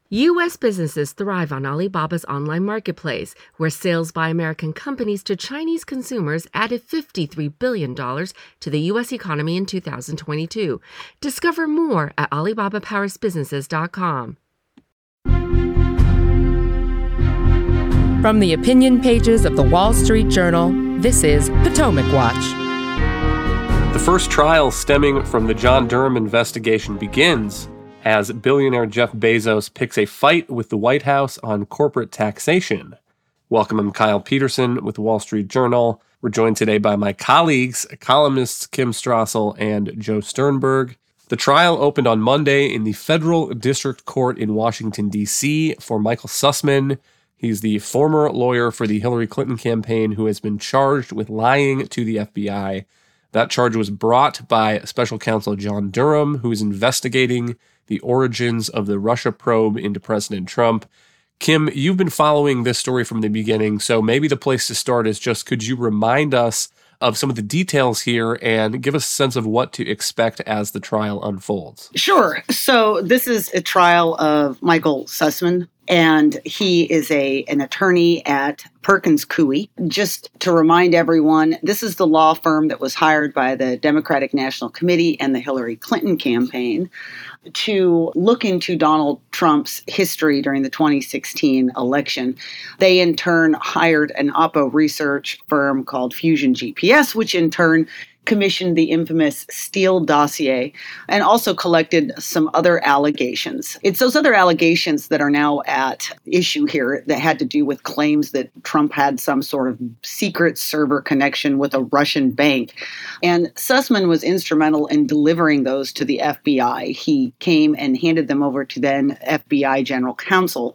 U.S. businesses thrive on Alibaba's online marketplace, where sales by American companies to Chinese consumers added $53 billion to the U.S. economy in 2022. Discover more at alibabapowersbusinesses.com. From the opinion pages of the Wall Street Journal, this is Potomac Watch. The first trial stemming from the John Durham investigation begins as billionaire Jeff Bezos picks a fight with the White House on corporate taxation. Welcome, I'm Kyle Peterson with the Wall Street Journal. We're joined today by my colleagues, columnists Kim Strassel and Joe Sternberg. The trial opened on Monday in the Federal District Court in Washington, D.C. for Michael Sussman. He's the former lawyer for the Hillary Clinton campaign who has been charged with lying to the FBI. That charge was brought by Special Counsel John Durham, who is investigating the origins of the Russia probe into President Trump. Kim, you've been following this story from the beginning, so maybe the place to start is just, could you remind us of some of the details here and give us a sense of what to expect as the trial unfolds? Sure. So this is a trial of Michael Sussman, and he is an attorney at Perkins Coie. Just to remind everyone, this is the law firm that was hired by the Democratic National Committee and the Hillary Clinton campaign to look into Donald Trump's history during the 2016 election. They in turn hired an Oppo research firm called Fusion GPS, which in turn commissioned the infamous Steele dossier and also collected some other allegations. It's those other allegations that are now at issue here that had to do with claims that Trump had some sort of secret server connection with a Russian bank. And Sussman was instrumental in delivering those to the FBI. He came and handed them over to then FBI General Counsel.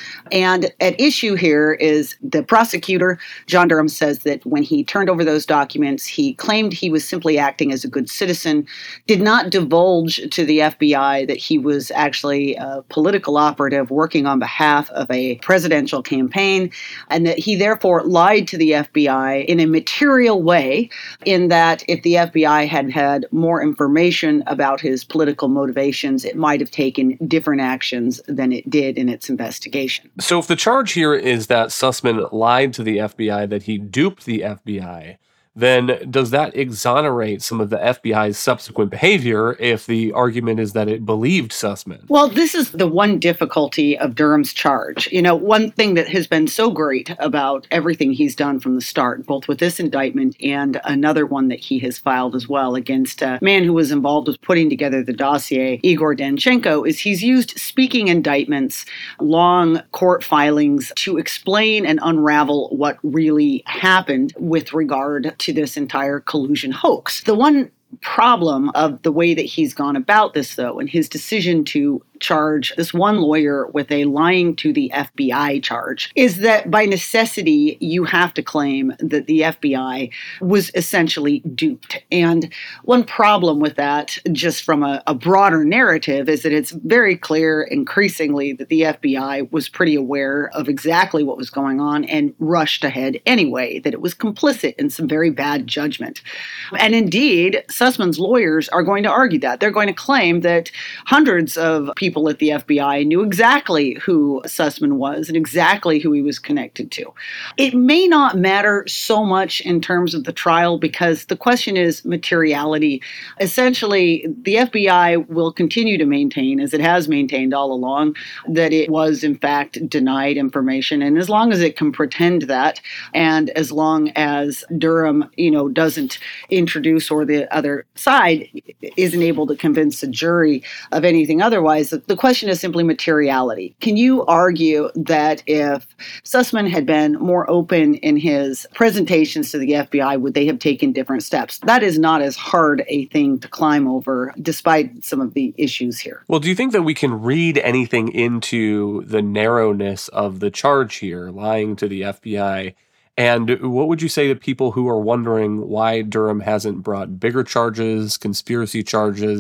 And at issue here is the prosecutor, John Durham, says that when he turned over those documents, he claimed he was simply acting as a good citizen, did not divulge to the FBI that he was actually a political operative working on behalf of a presidential campaign, and that he therefore lied to the FBI in a material way, in that if the FBI had had more information about his political motivations, it might have taken different actions than it did in its investigation. So if the charge here is that Sussman lied to the FBI, that he duped the FBI, then does that exonerate some of the FBI's subsequent behavior if the argument is that it believed Sussman? Well, this is the one difficulty of Durham's charge. You know, one thing that has been so great about everything he's done from the start, both with this indictment and another one that he has filed as well against a man who was involved with putting together the dossier, Igor Danchenko, is he's used speaking indictments, long court filings to explain and unravel what really happened with regard to this entire collusion hoax. The one problem of the way that he's gone about this, though, and his decision to charge this one lawyer with a lying to the FBI charge, is that by necessity, you have to claim that the FBI was essentially duped. And one problem with that, just from a broader narrative, is that it's very clear increasingly that the FBI was pretty aware of exactly what was going on and rushed ahead anyway, that it was complicit in some very bad judgment. And indeed, Sussman's lawyers are going to argue that. They're going to claim that hundreds of people at the FBI knew exactly who Sussman was and exactly who he was connected to. It may not matter so much in terms of the trial because the question is materiality. Essentially, the FBI will continue to maintain, as it has maintained all along, that it was in fact denied information. And as long as it can pretend that, and as long as Durham, doesn't introduce, or the other side isn't able to convince the jury of anything otherwise, the question is simply materiality. Can you argue that if Sussman had been more open in his presentations to the FBI, would they have taken different steps? That is not as hard a thing to climb over, despite some of the issues here. Well, do you think that we can read anything into the narrowness of the charge here, lying to the FBI? And what would you say to people who are wondering why Durham hasn't brought bigger charges, conspiracy charges,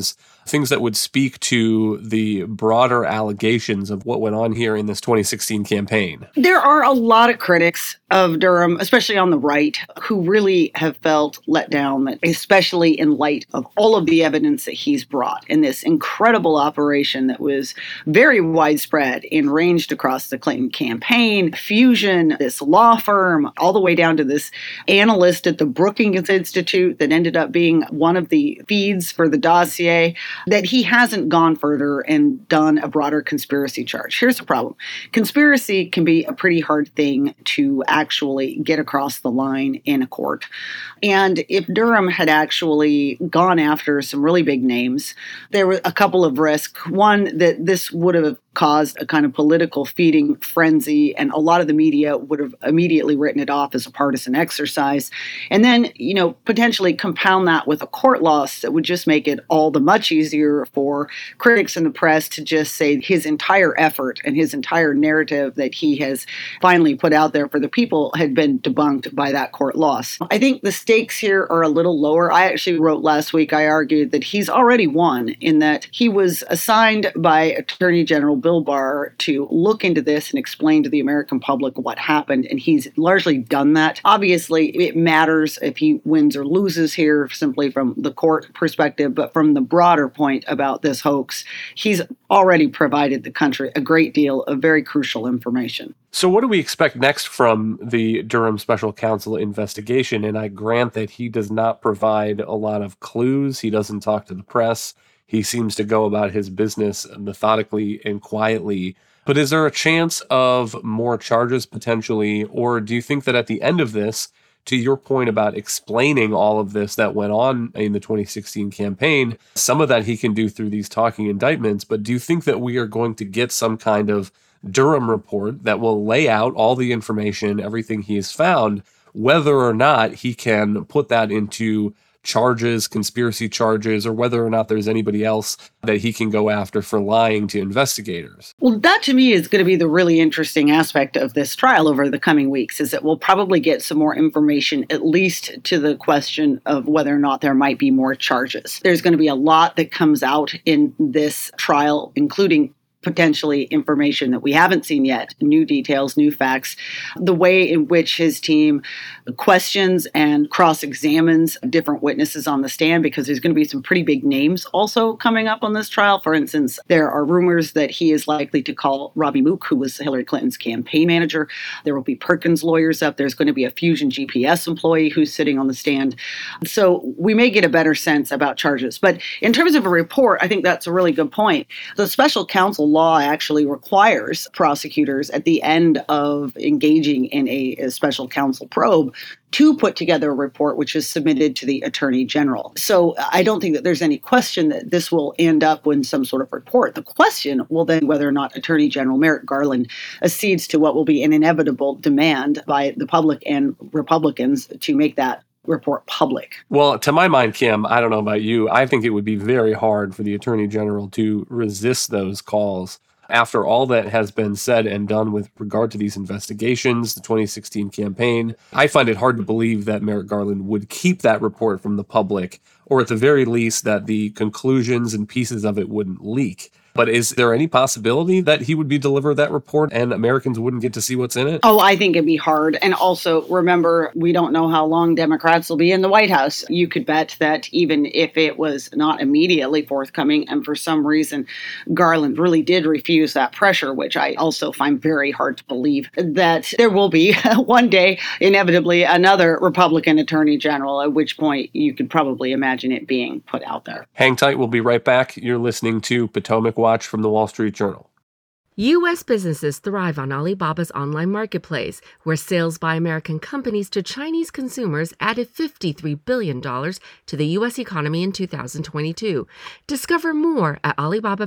things that would speak to the broader allegations of what went on here in this 2016 campaign? There are a lot of critics of Durham, especially on the right, who really have felt let down, especially in light of all of the evidence that he's brought in this incredible operation that was very widespread and ranged across the Clinton campaign, Fusion, this law firm, all the way down to this analyst at the Brookings Institute that ended up being one of the feeds for the dossier, that he hasn't gone further and done a broader conspiracy charge. Here's the problem. Conspiracy can be a pretty hard thing to actually get across the line in a court. And if Durham had actually gone after some really big names, there were a couple of risks. One, that this would have caused a kind of political feeding frenzy, and a lot of the media would have immediately written it off as a partisan exercise. And then, potentially compound that with a court loss that would just make it all the much easier for critics in the press to just say his entire effort and his entire narrative that he has finally put out there for the people had been debunked by that court loss. I think the stakes here are a little lower. I actually wrote last week, I argued that he's already won in that he was assigned by Attorney General Bill Barr to look into this and explain to the American public what happened, and he's largely done that. Obviously, it matters if he wins or loses here simply from the court perspective, but from the broader point about this hoax, he's already provided the country a great deal of very crucial information. So what do we expect next from the Durham Special Counsel investigation? And I grant that he does not provide a lot of clues. He doesn't talk to the press. He seems to go about his business methodically and quietly. But is there a chance of more charges potentially? Or do you think that at the end of this, to your point about explaining all of this that went on in the 2016 campaign, some of that he can do through these talking indictments, but do you think that we are going to get some kind of Durham report that will lay out all the information, everything he has found, whether or not he can put that into charges, conspiracy charges, or whether or not there's anybody else that he can go after for lying to investigators? Well, that to me is going to be the really interesting aspect of this trial over the coming weeks, is that we'll probably get some more information, at least to the question of whether or not there might be more charges. There's going to be a lot that comes out in this trial, including potentially information that we haven't seen yet, new details, new facts, the way in which his team questions and cross-examines different witnesses on the stand, because there's going to be some pretty big names also coming up on this trial. For instance, there are rumors that he is likely to call Robbie Mook, who was Hillary Clinton's campaign manager. There will be Perkins lawyers up. There's going to be a Fusion GPS employee who's sitting on the stand. So we may get a better sense about charges. But in terms of a report, I think that's a really good point. The special counsel law actually requires prosecutors at the end of engaging in a special counsel probe to put together a report which is submitted to the Attorney General. So I don't think that there's any question that this will end up in some sort of report. The question will then be whether or not Attorney General Merrick Garland accedes to what will be an inevitable demand by the public and Republicans to make that report public. Well, to my mind, Kim, I don't know about you, I think it would be very hard for the Attorney General to resist those calls. After all that has been said and done with regard to these investigations, the 2016 campaign, I find it hard to believe that Merrick Garland would keep that report from the public, or at the very least that the conclusions and pieces of it wouldn't leak. But is there any possibility that he would be delivered that report and Americans wouldn't get to see what's in it? Oh, I think it'd be hard. And also, remember, we don't know how long Democrats will be in the White House. You could bet that even if it was not immediately forthcoming, and for some reason Garland really did refuse that pressure, which I also find very hard to believe, that there will be one day, inevitably, another Republican Attorney General, at which point you could probably imagine it being put out there. Hang tight. We'll be right back. You're listening to Potomac Watch from the Wall Street Journal. U.S. businesses thrive on Alibaba's online marketplace, where sales by American companies to Chinese consumers added $53 billion to the U.S. economy in 2022. Discover more at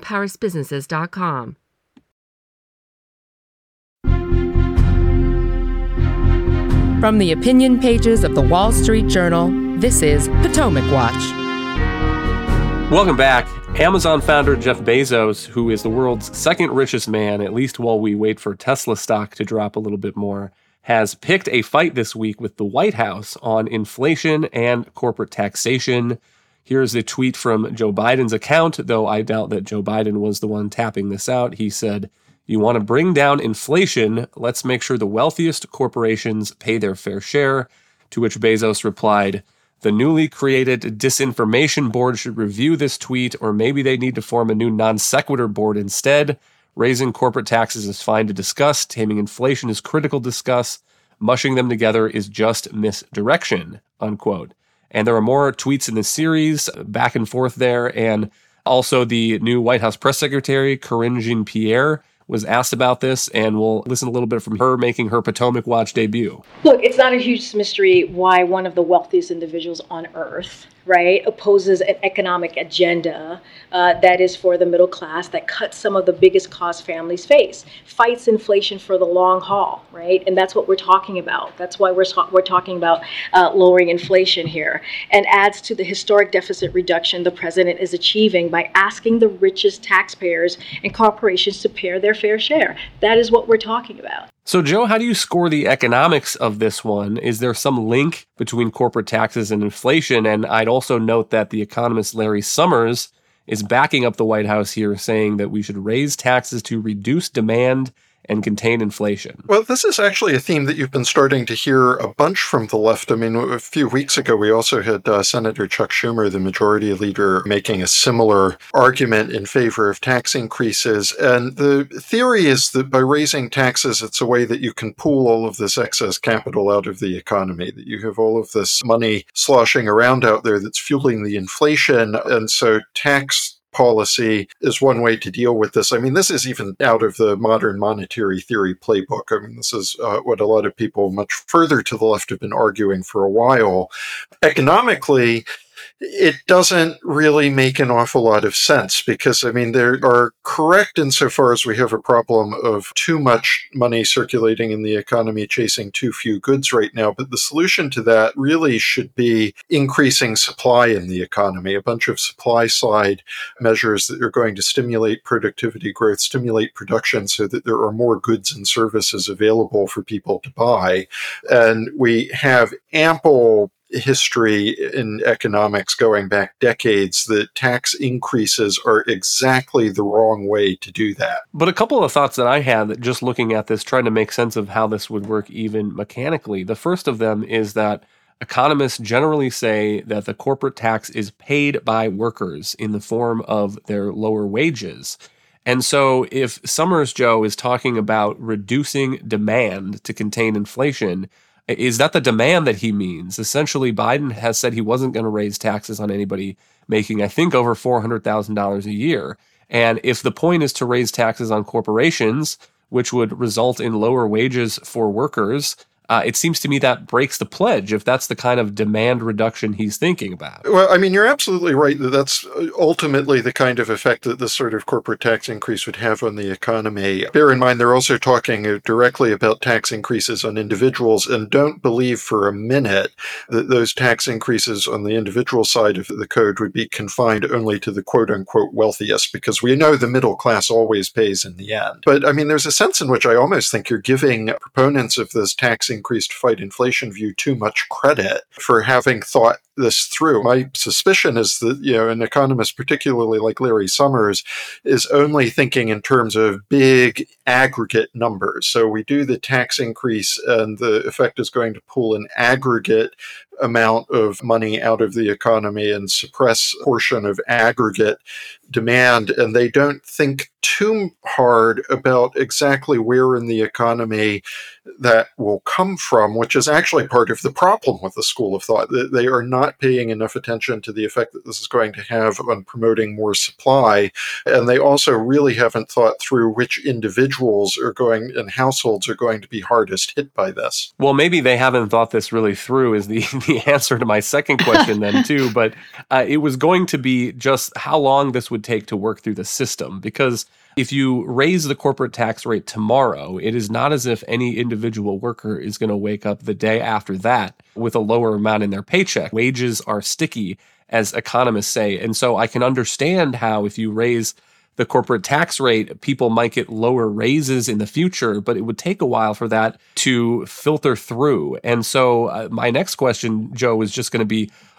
AlibabaParisBusinesses.com. From the opinion pages of the Wall Street Journal, this is Potomac Watch. Welcome back. Amazon founder Jeff Bezos, who is the world's second richest man, at least while we wait for Tesla stock to drop a little bit more, has picked a fight this week with the White House on inflation and corporate taxation. Here's a tweet from Joe Biden's account, though I doubt that Joe Biden was the one tapping this out. He said, "You want to bring down inflation? Let's make sure the wealthiest corporations pay their fair share." To which Bezos replied, "The newly created disinformation board should review this tweet, or maybe they need to form a new non sequitur board instead. Raising corporate taxes is fine to discuss. Taming inflation is critical to discuss. Mushing them together is just misdirection," unquote. And there are more tweets in the series, back and forth there. And also the new White House press secretary, Karine Jean-Pierre, was asked about this, and we'll listen a little bit from her making her Potomac Watch debut. Look, it's not a huge mystery why one of the wealthiest individuals on earth, right, opposes an economic agenda that is for the middle class, that cuts some of the biggest costs families face, fights inflation for the long haul, right? And that's what we're talking about. That's why we're talking about lowering inflation here, and adds to the historic deficit reduction the president is achieving by asking the richest taxpayers and corporations to pay their fair share. That is what we're talking about. So, Joe, how do you score the economics of this one? Is there some link between corporate taxes and inflation? And I'd also note that the economist Larry Summers is backing up the White House here, saying that we should raise taxes to reduce demand and contain inflation. Well, this is actually a theme that you've been starting to hear a bunch from the left. I mean, a few weeks ago, we also had Senator Chuck Schumer, the majority leader, making a similar argument in favor of tax increases. And the theory is that by raising taxes, it's a way that you can pool all of this excess capital out of the economy, that you have all of this money sloshing around out there that's fueling the inflation. And so tax policy is one way to deal with this. I mean, this is even out of the modern monetary theory playbook. I mean, this is what a lot of people much further to the left have been arguing for a while. Economically, it doesn't really make an awful lot of sense because, I mean, they are correct insofar as we have a problem of too much money circulating in the economy chasing too few goods right now. But the solution to that really should be increasing supply in the economy, a bunch of supply side measures that are going to stimulate productivity growth, stimulate production so that there are more goods and services available for people to buy. And we have ample history in economics going back decades that tax increases are exactly the wrong way to do that. But a couple of thoughts that I had just looking at this, trying to make sense of how this would work even mechanically. The first of them is that economists generally say that the corporate tax is paid by workers in the form of their lower wages. And so if Summers, Joe, is talking about reducing demand to contain inflation, is that the demand that he means? Essentially, Biden has said he wasn't going to raise taxes on anybody making, I think, over $400,000 a year. And if the point is to raise taxes on corporations, which would result in lower wages for workers, it seems to me that breaks the pledge if that's the kind of demand reduction he's thinking about. Well, I mean, you're absolutely right that that's ultimately the kind of effect that this sort of corporate tax increase would have on the economy. Bear in mind, they're also talking directly about tax increases on individuals, and don't believe for a minute that those tax increases on the individual side of the code would be confined only to the quote-unquote wealthiest, because we know the middle class always pays in the end. But, I mean, there's a sense in which I almost think you're giving proponents of this tax increase to fight inflation view too much credit for having thought this through. My suspicion is that, an economist, particularly like Larry Summers, is only thinking in terms of big aggregate numbers. So we do the tax increase and the effect is going to pull an aggregate amount of money out of the economy and suppress a portion of aggregate demand. And they don't think too hard about exactly where in the economy that will come from, which is actually part of the problem with the school of thought. They are not paying enough attention to the effect that this is going to have on promoting more supply. And they also really haven't thought through which individuals and households are going to be hardest hit by this. Well, maybe they haven't thought this really through is the answer to my second question then too. But it was going to be just how long this would take to work through the system, because if you raise the corporate tax rate tomorrow, it is not as if any individual worker is going to wake up the day after that with a lower amount in their paycheck. Wages are sticky, as economists say. And so I can understand how if you raise the corporate tax rate, people might get lower raises in the future, but it would take a while for that to filter through. And so my next question, Joe, is just going to be,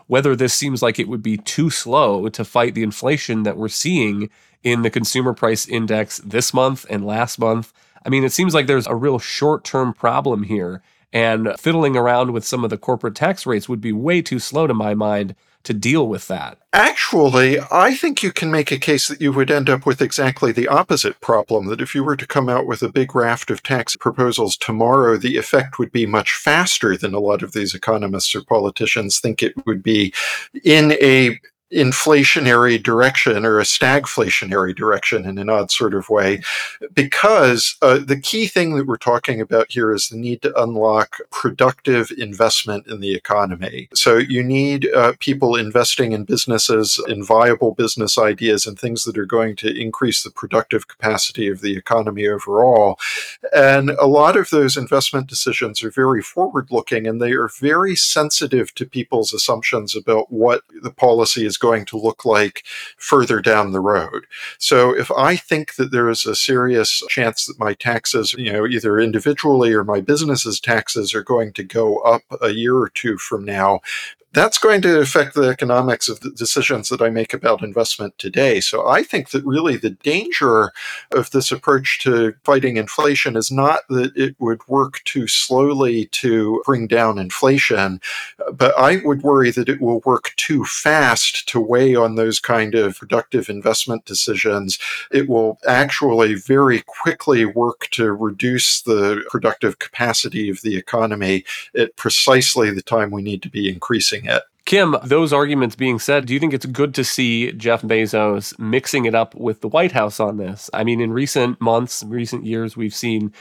whether this seems like it would be too slow to fight the inflation that we're seeing in the consumer price index this month and last month. I mean, it seems like there's a real short-term problem here, and fiddling around with some of the corporate tax rates would be way too slow to my mind to deal with that. Actually, I think you can make a case that you would end up with exactly the opposite problem, that if you were to come out with a big raft of tax proposals tomorrow, the effect would be much faster than a lot of these economists or politicians think it would be, in a inflationary direction or a stagflationary direction in an odd sort of way, because the key thing that we're talking about here is the need to unlock productive investment in the economy. So you need people investing in businesses, in viable business ideas and things that are going to increase the productive capacity of the economy overall. And a lot of those investment decisions are very forward-looking, and they are very sensitive to people's assumptions about what the policy is going to look like further down the road. So if I think that there is a serious chance that my taxes, either individually or my business's taxes are going to go up a year or two from now, that's going to affect the economics of the decisions that I make about investment today. So I think that really the danger of this approach to fighting inflation is not that it would work too slowly to bring down inflation, but I would worry that it will work too fast to weigh on those kind of productive investment decisions. It will actually very quickly work to reduce the productive capacity of the economy at precisely the time we need to be increasing it. Kim, those arguments being said, do you think it's good to see Jeff Bezos mixing it up with the White House on this? I mean, in recent months, recent years, we've seen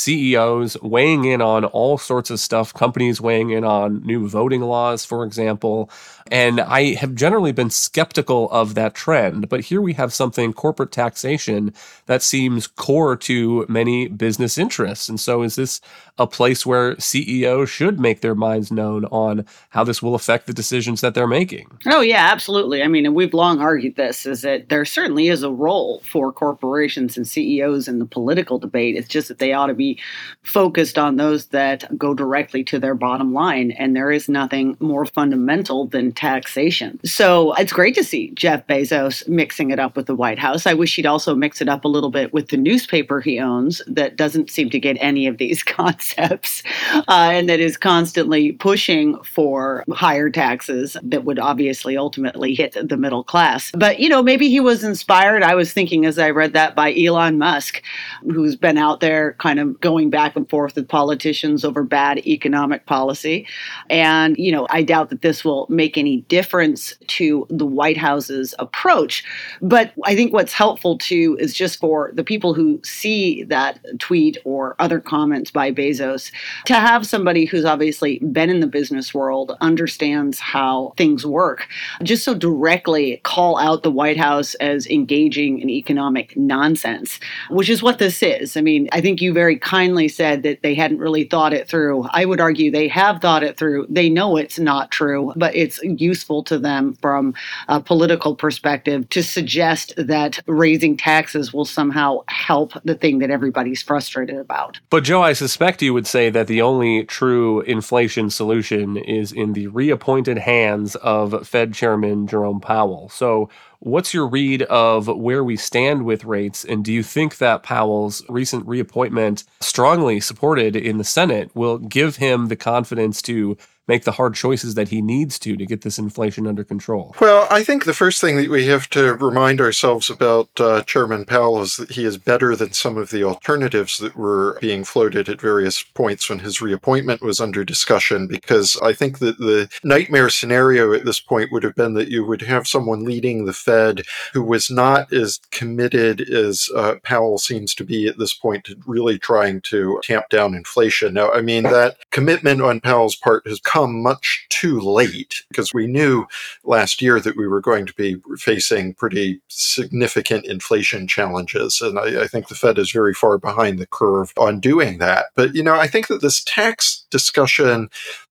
CEOs weighing in on all sorts of stuff, companies weighing in on new voting laws, for example. And I have generally been skeptical of that trend. But here we have something, corporate taxation, that seems core to many business interests. And so is this a place where CEOs should make their minds known on how this will affect the decisions that they're making? Oh, yeah, absolutely. I mean, and we've long argued this, is that there certainly is a role for corporations and CEOs in the political debate. It's just that they ought to be focused on those that go directly to their bottom line. And there is nothing more fundamental than taxation. So it's great to see Jeff Bezos mixing it up with the White House. I wish he'd also mix it up a little bit with the newspaper he owns that doesn't seem to get any of these concepts and that is constantly pushing for higher taxes that would obviously ultimately hit the middle class. But, maybe he was inspired, I was thinking as I read that, by Elon Musk, who's been out there kind of going back and forth with politicians over bad economic policy. And, I doubt that this will make any difference to the White House's approach. But I think what's helpful too is just for the people who see that tweet or other comments by Bezos to have somebody who's obviously been in the business world, understands how things work, just so directly call out the White House as engaging in economic nonsense, which is what this is. I mean, I think you very kindly said that they hadn't really thought it through. I would argue they have thought it through. They know it's not true, but it's useful to them from a political perspective to suggest that raising taxes will somehow help the thing that everybody's frustrated about. But Joe, I suspect you would say that the only true inflation solution is in the reappointed hands of Fed Chairman Jerome Powell. So what's your read of where we stand with rates? And do you think that Powell's recent reappointment, strongly supported in the Senate, will give him the confidence to make the hard choices that he needs to get this inflation under control? Well, I think the first thing that we have to remind ourselves about Chairman Powell is that he is better than some of the alternatives that were being floated at various points when his reappointment was under discussion, because I think that the nightmare scenario at this point would have been that you would have someone leading the Fed who was not as committed as Powell seems to be at this point to really trying to tamp down inflation. Now, I mean, that commitment on Powell's part has come much too late, because we knew last year that we were going to be facing pretty significant inflation challenges. And I think the Fed is very far behind the curve on doing that. But, I think that this tax discussion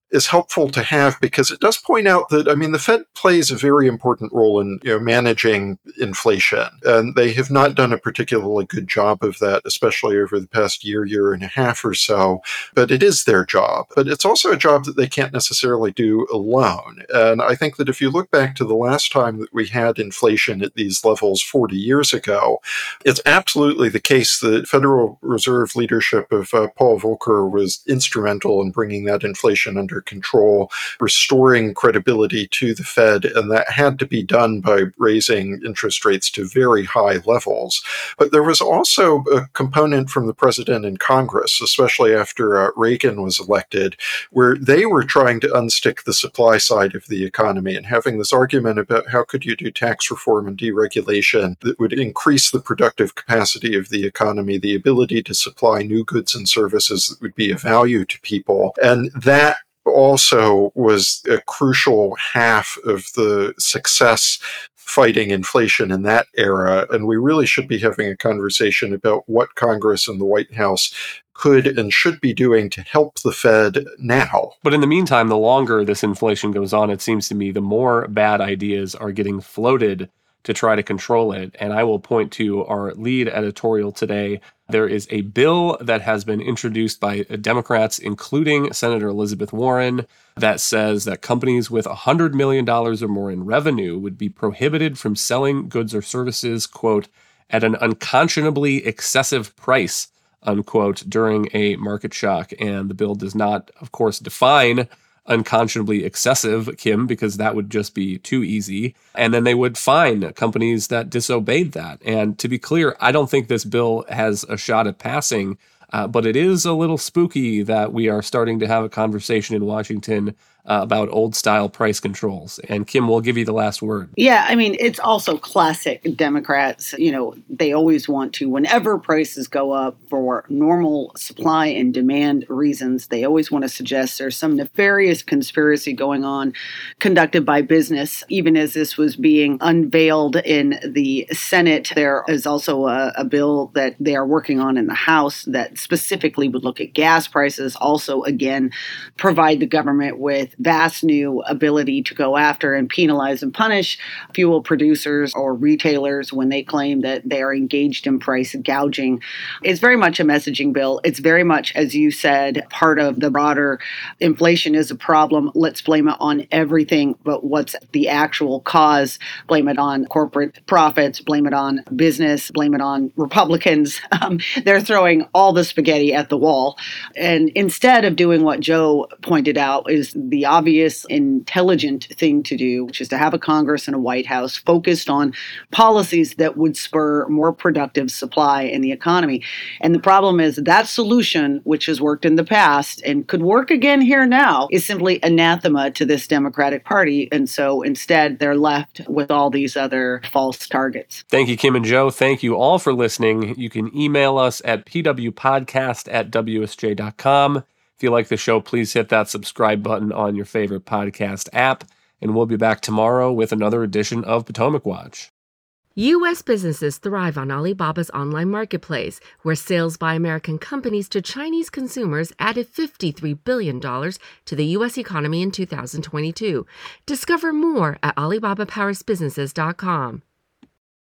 is helpful to have because it does point out that, the Fed plays a very important role in managing inflation. And they have not done a particularly good job of that, especially over the past year and a half or so. But it is their job. But it's also a job that they can't necessarily do alone. And I think that if you look back to the last time that we had inflation at these levels 40 years ago, it's absolutely the case that Federal Reserve leadership of Paul Volcker was instrumental in bringing that inflation under control, restoring credibility to the Fed, and that had to be done by raising interest rates to very high levels. But there was also a component from the president and Congress, especially after Reagan was elected, where they were trying to unstick the supply side of the economy and having this argument about how could you do tax reform and deregulation that would increase the productive capacity of the economy, the ability to supply new goods and services that would be of value to people. And that also was a crucial half of the success fighting inflation in that era. And we really should be having a conversation about what Congress and the White House could and should be doing to help the Fed now. But in the meantime, the longer this inflation goes on, it seems to me the more bad ideas are getting floated to try to control it. And I will point to our lead editorial today. There is a bill that has been introduced by Democrats, including Senator Elizabeth Warren, that says that companies with $100 million or more in revenue would be prohibited from selling goods or services, quote, at an unconscionably excessive price, unquote, during a market shock. And the bill does not, of course, define unconscionably excessive, Kim, because that would just be too easy. And then they would fine companies that disobeyed that. And to be clear, I don't think this bill has a shot at passing, but it is a little spooky that we are starting to have a conversation in Washington about old-style price controls. And Kim, we'll give you the last word. Yeah, it's also classic Democrats. They always want to, whenever prices go up for normal supply and demand reasons, they always want to suggest there's some nefarious conspiracy going on conducted by business. Even as this was being unveiled in the Senate, there is also a bill that they are working on in the House that specifically would look at gas prices, also, again, provide the government with vast new ability to go after and penalize and punish fuel producers or retailers when they claim that they are engaged in price gouging. It's very much a messaging bill. It's very much, as you said, part of the broader inflation is a problem. Let's blame it on everything, but what's the actual cause? Blame it on corporate profits, blame it on business, blame it on Republicans. They're throwing all the spaghetti at the wall. And instead of doing what Joe pointed out is the obvious, intelligent thing to do, which is to have a Congress and a White House focused on policies that would spur more productive supply in the economy. And the problem is that solution, which has worked in the past and could work again here now, is simply anathema to this Democratic Party. And so instead, they're left with all these other false targets. Thank you, Kim and Joe. Thank you all for listening. You can email us at pwpodcast@wsj.com. If you like the show, please hit that subscribe button on your favorite podcast app, and we'll be back tomorrow with another edition of Potomac Watch. U.S. businesses thrive on Alibaba's online marketplace, where sales by American companies to Chinese consumers added $53 billion to the U.S. economy in 2022. Discover more at AlibabaPowersBusinesses.com.